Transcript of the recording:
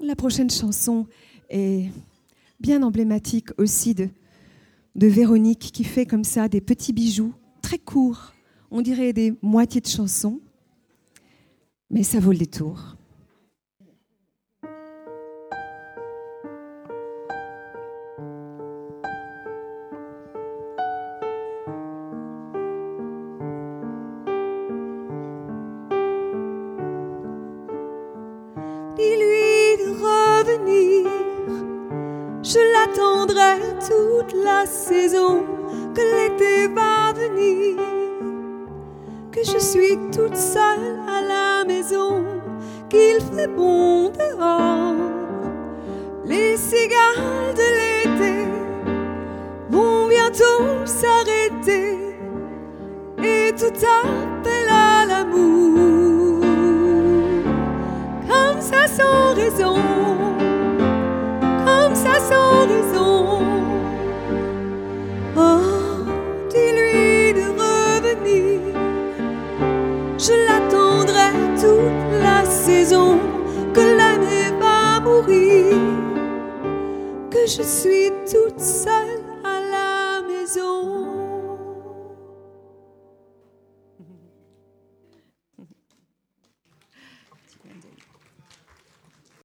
La prochaine chanson est bien emblématique aussi de Véronique qui fait comme ça des petits bijoux très courts. On dirait des moitiés de chansons, mais ça vaut le détour. Dis-lui de revenir, je l'attendrai toute la saison, que l'été va venir, que je suis toute seule à la maison, qu'il fait bon dehors. Les cigales de l'été vont bientôt s'arrêter et tout appelle à l'amour. Comme ça sans raison, comme ça sans raison. Oh, dis-lui de revenir, je l'attendrai toute la saison, que l'année va mourir, que je suis toute seule